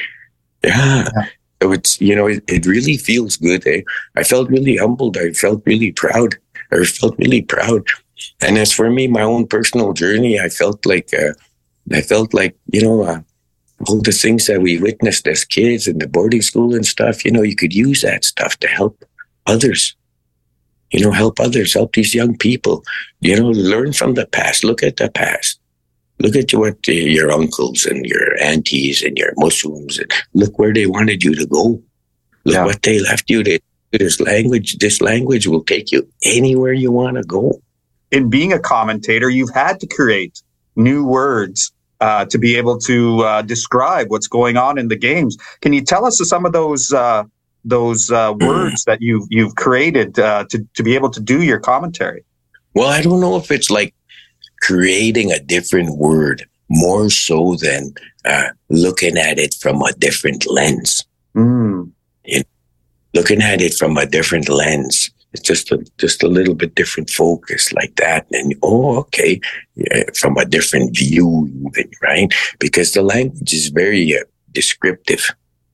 Yeah. yeah. So it's you know, it, it really feels good. Eh? I felt really humbled. I felt really proud. I felt really proud. And as for me, my own personal journey, I felt like, uh, I felt like, you know, uh, all the things that we witnessed as kids in the boarding school and stuff, you know, you could use that stuff to help others, you know, help others, help these young people, you know, learn from the past, look at the past, look at what uh, your uncles and your aunties and your Muslims, and look where they wanted you to go. Look yeah. what they left you to. This language, this language will take you anywhere you want to go. In being a commentator, you've had to create new words uh, to be able to uh, describe what's going on in the games. Can you tell us some of those uh, those uh, words that you've you've created uh, to to be able to do your commentary? Well, I don't know if it's like creating a different word, more so than uh, looking at it from a different lens. Mm. You know? Looking at it from a different lens, it's just a, just a little bit different focus like that. And, oh, okay, yeah, from a different view, even, right? Because the language is very uh, descriptive,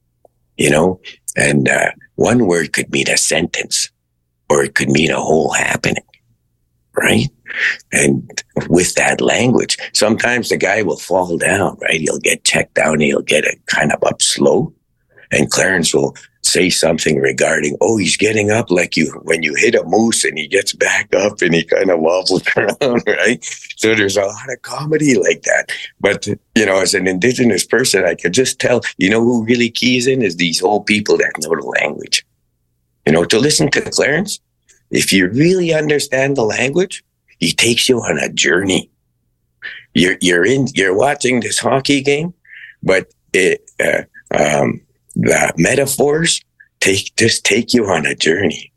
you know, and uh, one word could mean a sentence or it could mean a whole happening, right? And with that language, sometimes the guy will fall down, right? He'll get checked down, he'll get it kind of up slow. And Clarence will say something regarding, oh, he's getting up like you when you hit a moose and he gets back up and he kind of wobbles around, right? So there's a lot of comedy like that. But, you know, as an Indigenous person, I could just tell, you know, who really keys in is these whole people that know the language. You know, to listen to Clarence, if you really understand the language, he takes you on a journey. You're, you're in, you're watching this hockey game, but it, uh, um, the metaphors take just take you on a journey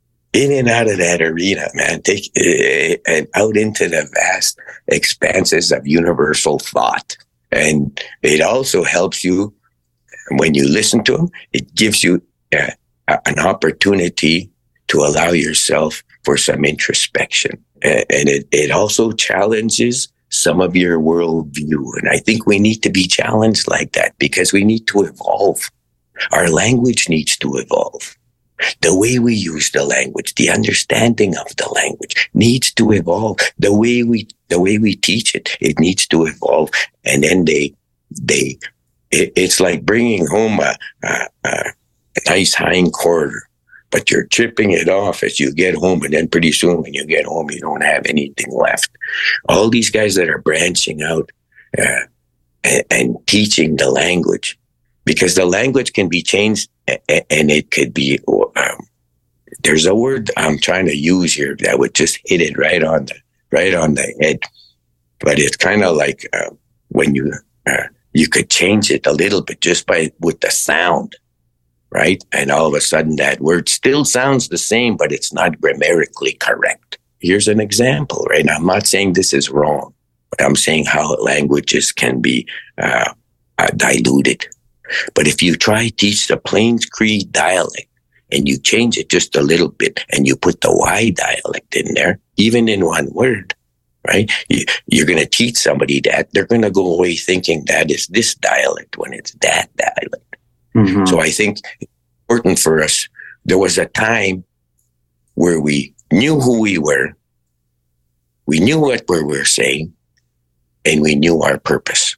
in and out of that arena, man. Take uh, and out into the vast expanses of universal thought, and it also helps you And when you listen to them, it gives you uh, an opportunity to allow yourself for some introspection. Uh, and it, it also challenges some of your worldview. And I think we need to be challenged like that because we need to evolve. Our language needs to evolve. The way we use the language, the understanding of the language needs to evolve. The way we, the way we teach it, it needs to evolve. And then they, they, it, it's like bringing home a, a, a nice hind quarter, but you're chipping it off as you get home. And then pretty soon when you get home, you don't have anything left. All these guys that are branching out, uh, and, and teaching the language, because the language can be changed and it could be, um, there's a word I'm trying to use here that would just hit it right on the, right on the head. But it's kind of like, uh, when you, uh, you could change it a little bit just by, with the sound, right? And all of a sudden that word still sounds the same, but it's not grammatically correct. Here's an example, right? I'm not saying this is wrong, but I'm saying how languages can be, uh, uh diluted. But if you try to teach the Plains Cree dialect and you change it just a little bit and you put the Y dialect in there, even in one word, right? You, you're going to teach somebody that. They're going to go away thinking that is this dialect when it's that dialect. Mm-hmm. So I think it's important for us. There was a time where we knew who we were, we knew what we were saying, and we knew our purpose.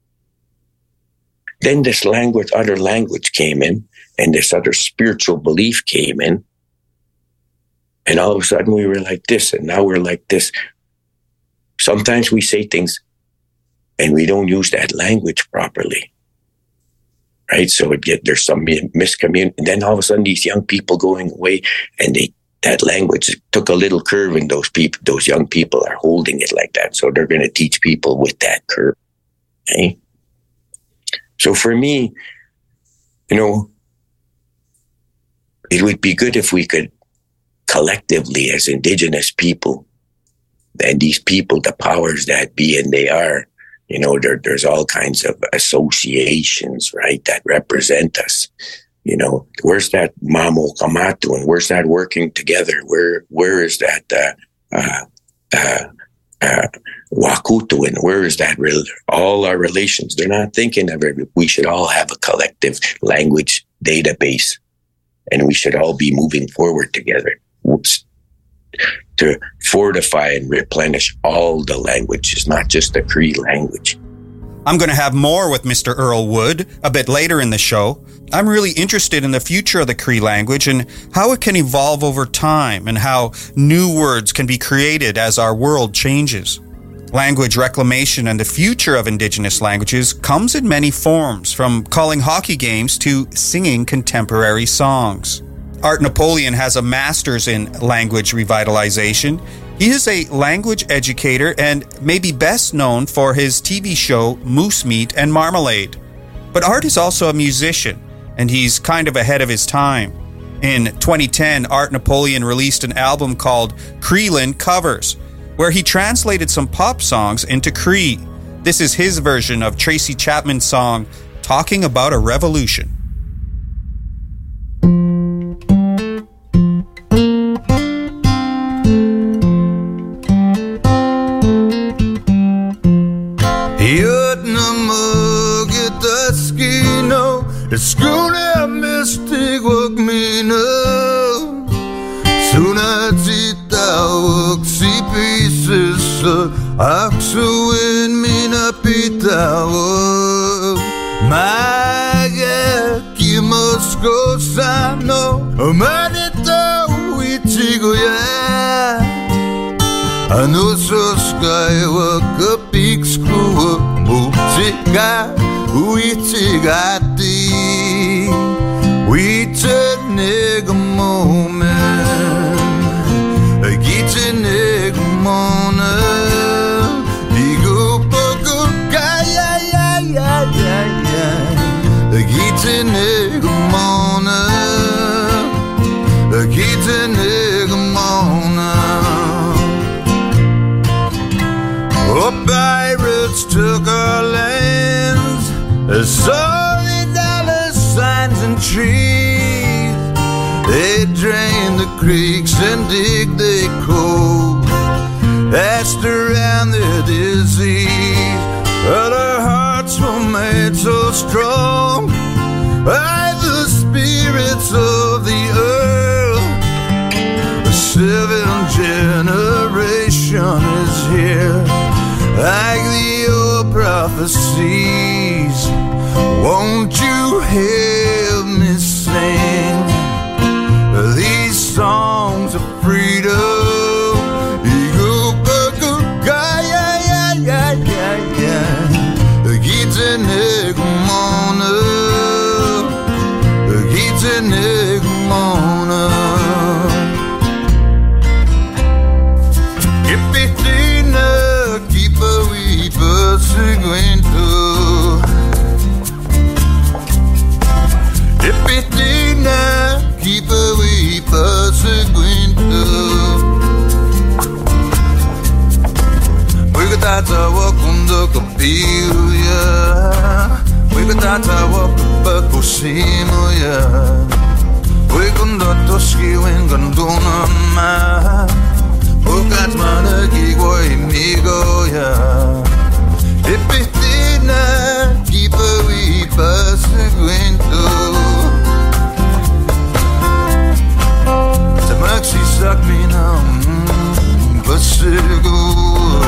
Then this language, other language came in, and this other spiritual belief came in. And all of a sudden we were like this, and now we're like this. Sometimes we say things and we don't use that language properly. Right? So it get, there's some miscommunication. And then all of a sudden these young people going away, and they, that language took a little curve, and those people, those young people are holding it like that. So they're going to teach people with that curve. Okay? So for me, you know, it would be good if we could collectively, as Indigenous people, and these people, the powers that be, and they are, you know, there, there's all kinds of associations, right, that represent us. You know, where's that Mamo Kamatu, and where's that working together? Where, where is that, uh, uh, uh, uh, Wakutu, and where is that real, all our relations? They're not thinking of it. We should all have a collective language database, and we should all be moving forward together to fortify and replenish all the languages, not just the Cree language. I'm going to have more with Mister Earl Wood a bit later in the show. I'm really interested in the future of the Cree language and how it can evolve over time, and how new words can be created as our world changes. Language reclamation and the future of Indigenous languages comes in many forms, from calling hockey games to singing contemporary songs. Art Napoleon has a master's in language revitalization. He is a language educator and may be best known for his T V show Moose Meat and Marmalade. But Art is also a musician, and he's kind of ahead of his time. In twenty ten, Art Napoleon released an album called Creelin Covers, where he translated some pop songs into Cree. This is his version of Tracy Chapman's song, Talking About a Revolution. Skuna mystic wag mina Suna tita wag si pieces Aksu in mina pita wag Maga kimosko sano Manita witigo ya Ano so sky wag kapik skruwa Mutika witigati We take nigga moment, a get nigga moment. Digo poco kaya ya ya ya ya. A get nigga moment, a get nigga moment. Oh, pirates took our lands, a solid dollar they drain the creeks and dig their coal. That's around their disease, but our hearts were made so strong by the spirits of the earth. The seventh generation is here, like the old prophecies. Won't you help me sing these songs of freedom? Tata wakunda kapiuya, wika tata wakaba kusimuya, wikunda toski winganduna ma, ukat mana gigwa imigo ya, ipitina kipa wipa segwento, tamaxi sak me now, basigo.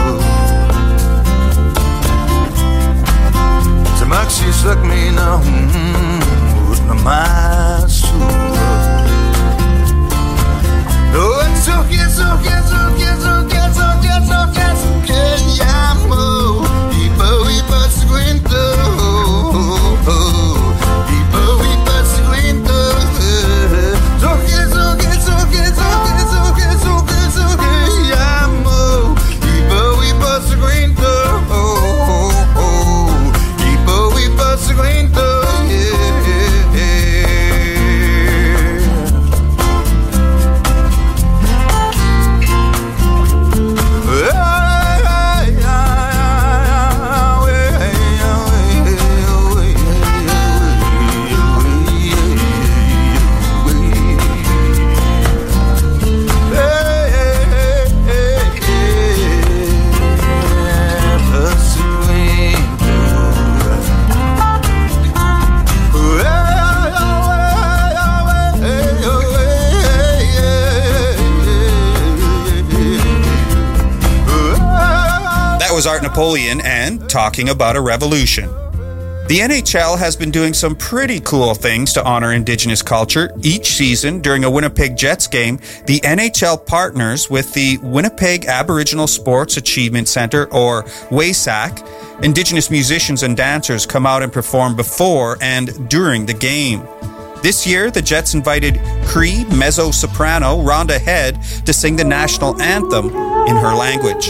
Maxi suck me now, with my soul. Oh, it's okay, it's okay, it's okay, it's okay, it's okay, it's okay, it's okay, yamo. Ipa wipa squinto, ipa wipa squinto. It's okay, it's okay, it's okay, it's okay, it's okay, it's okay, it's okay, yamo. Ipa wipa squinto. Was Art Napoleon and Talking About a Revolution. The N H L has been doing some pretty cool things to honor Indigenous culture. Each season, during a Winnipeg Jets game, the N H L partners with the Winnipeg Aboriginal Sports Achievement Centre, or W A S A C. Indigenous musicians and dancers come out and perform before and during the game. This year, the Jets invited Cree mezzo-soprano Rhonda Head to sing the national anthem in her language.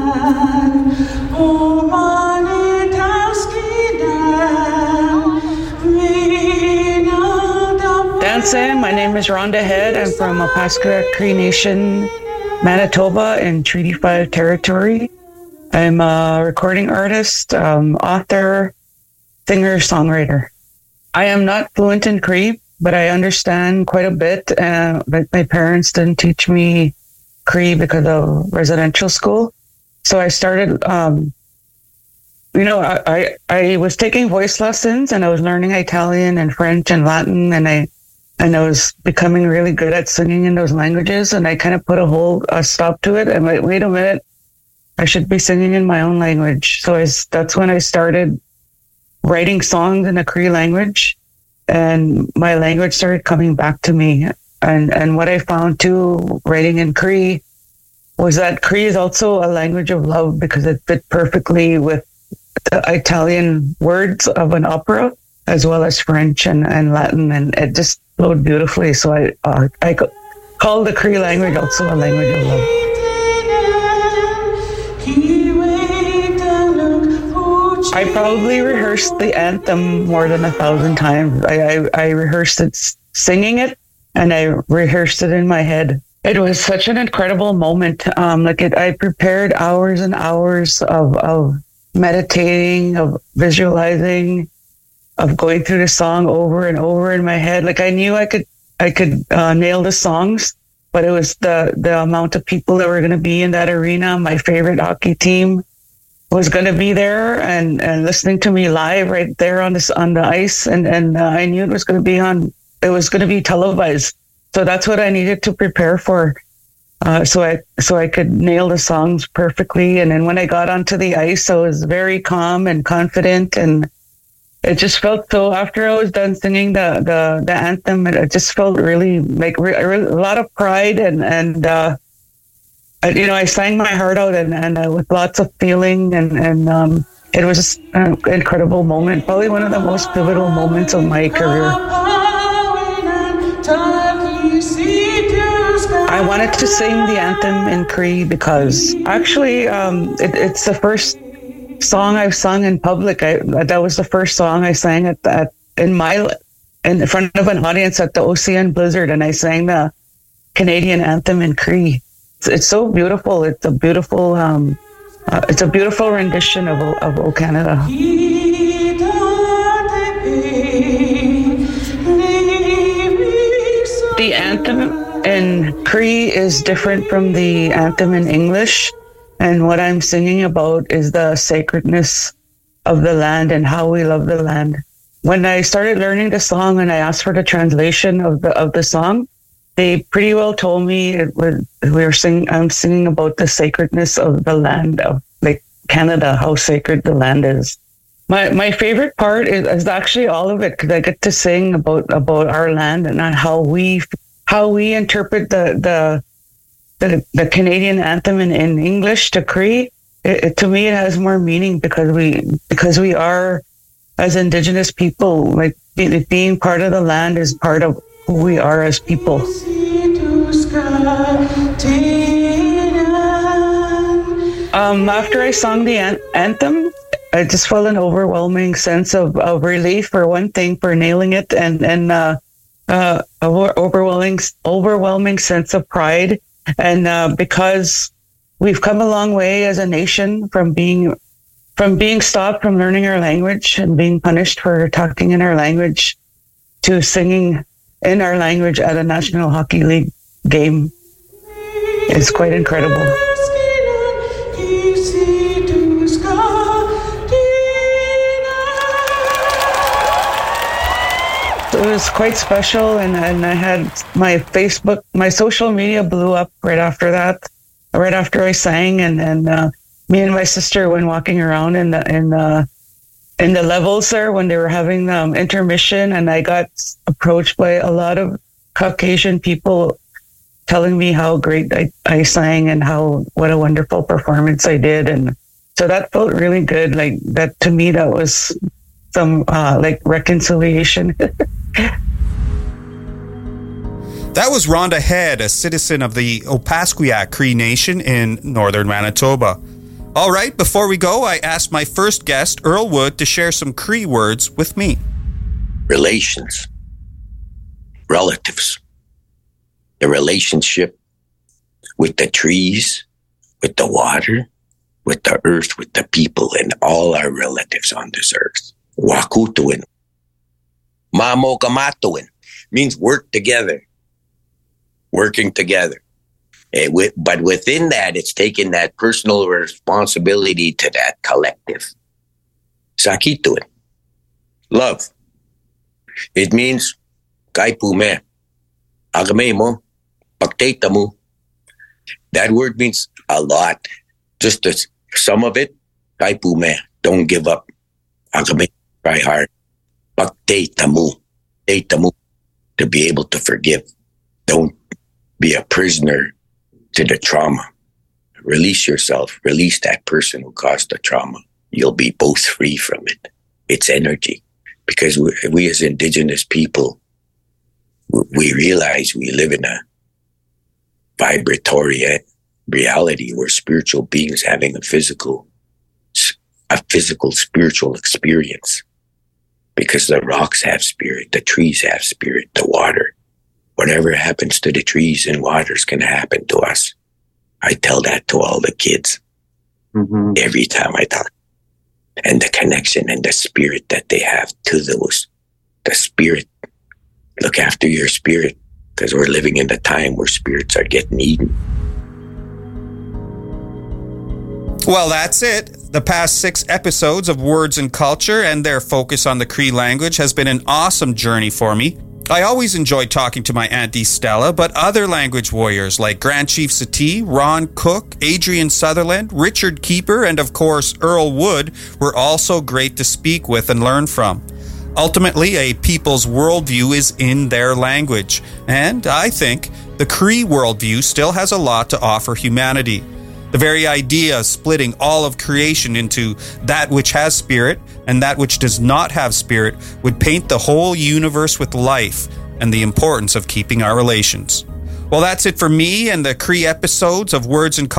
Dancing, my name is Rhonda Head. I'm from Opaskwayak Cree Nation, Manitoba in Treaty five territory. I'm a recording artist, um, author, singer, songwriter. I am not fluent in Cree, but I understand quite a bit. Uh, but my parents didn't teach me Cree because of residential school. So I started, um, you know, I, I, I was taking voice lessons and I was learning Italian and French and Latin, and I, and I was becoming really good at singing in those languages. And I kind of put a whole a stop to it. And wait, wait a minute, I should be singing in my own language. So I, that's when I started writing songs in the Cree language, and my language started coming back to me. And, and what I found too, writing in Cree, was that Cree is also a language of love because it fit perfectly with the Italian words of an opera, as well as French and, and Latin, and it just flowed beautifully. So I uh, I call the Cree language also a language of love. I probably rehearsed the anthem more than a thousand times. I, I, I rehearsed it singing it, and I rehearsed it in my head. It was such an incredible moment. Um, like it, I prepared hours and hours of, of meditating, of visualizing, of going through the song over and over in my head. Like I knew I could I could uh, nail the songs, but it was the the amount of people that were going to be in that arena. My favorite hockey team was going to be there, and, and listening to me live right there on this on the ice, and and uh, I knew it was going to be on. It was going to be televised, so that's what I needed to prepare for. Uh, so I so I could nail the songs perfectly. And then when I got onto the ice, I was very calm and confident, and it just felt so. After I was done singing the the, the anthem, it, it just felt really like re, re, a lot of pride, and and uh, I, you know I sang my heart out, and and uh, with lots of feeling, and and um, it was just an incredible moment. Probably one of the most pivotal moments of my career. I wanted to sing the anthem in Cree because actually um, it, it's the first song I've sung in public. I, that was the first song I sang at, at in my in front of an audience at the Ocean Blizzard, and I sang the Canadian anthem in Cree. It's, it's so beautiful. It's a beautiful um, uh, it's a beautiful rendition of of O Canada. The anthem in Cree is different from the anthem in English. And what I'm singing about is the sacredness of the land and how we love the land. When I started learning the song and I asked for the translation of the of the song, they pretty well told me it was, we were singing, I'm singing about the sacredness of the land of like Canada, how sacred the land is. My my favorite part is, is actually all of it, because I get to sing about about our land and how we how we interpret the the the, the Canadian anthem in, in English to Cree. It, it, to me, it has more meaning because we because we are, as Indigenous people, like be, being part of the land is part of who we are as people. Um, after I sung the an- anthem, I just felt an overwhelming sense of, of relief, for one thing, for nailing it, and and uh, uh, overwhelming overwhelming sense of pride, and uh, because we've come a long way as a nation from being from being stopped from learning our language and being punished for talking in our language to singing in our language at a National Hockey League game. It's quite incredible. It was quite special, and, and I had my Facebook, my social media blew up right after that, right after I sang, and, and uh, me and my sister went walking around in the in the in the levels there when they were having um, intermission, and I got approached by a lot of Caucasian people telling me how great I, I sang and how what a wonderful performance I did, and so that felt really good. Like that to me, that was some uh, like reconciliation. That was Rhonda Head, a citizen of the Opaskwayak Cree Nation in northern Manitoba. All right, before we go, I asked my first guest, Earl Wood, to share some Cree words with me. Relations. Relatives. The relationship with the trees, with the water, with the earth, with the people, and all our relatives on this earth. Wakutuin. Mamokamatuin means work together. Working together. It, with, but within that, it's taking that personal responsibility to that collective. Sakituin. Love. It means kaipume. Agame mo. Pagtata mo. That word means a lot. Just as some of it, kaipume. Don't give up. Agame. Try hard. Pagtata mo. Tata mo. To be able to forgive. Don't be a prisoner to the trauma. Release yourself. Release that person who caused the trauma. You'll be both free from it. It's energy. Because we, we as Indigenous people, we realize we live in a vibratory reality. We're spiritual beings having a physical, a physical spiritual experience. Because the rocks have spirit, the trees have spirit, the water. Whatever happens to the trees and waters can happen to us. I tell that to all the kids mm-hmm. every time I talk. And the connection and the spirit that they have to those. The spirit. Look after your spirit. because we're living in the time where spirits are getting eaten. Well, that's it. The past six episodes of Words and Culture and their focus on the Cree language has been an awesome journey for me. I always enjoy talking to my Auntie Stella, but other language warriors like Grand Chief Sati, Ron Cook, Adrian Sutherland, Richard Keeper, and of course Earl Wood were also great to speak with and learn from. Ultimately, a people's worldview is in their language, and I think the Cree worldview still has a lot to offer humanity. The very idea of splitting all of creation into that which has spirit and that which does not have spirit would paint the whole universe with life and the importance of keeping our relations. Well, that's it for me and the Cree episodes of Words and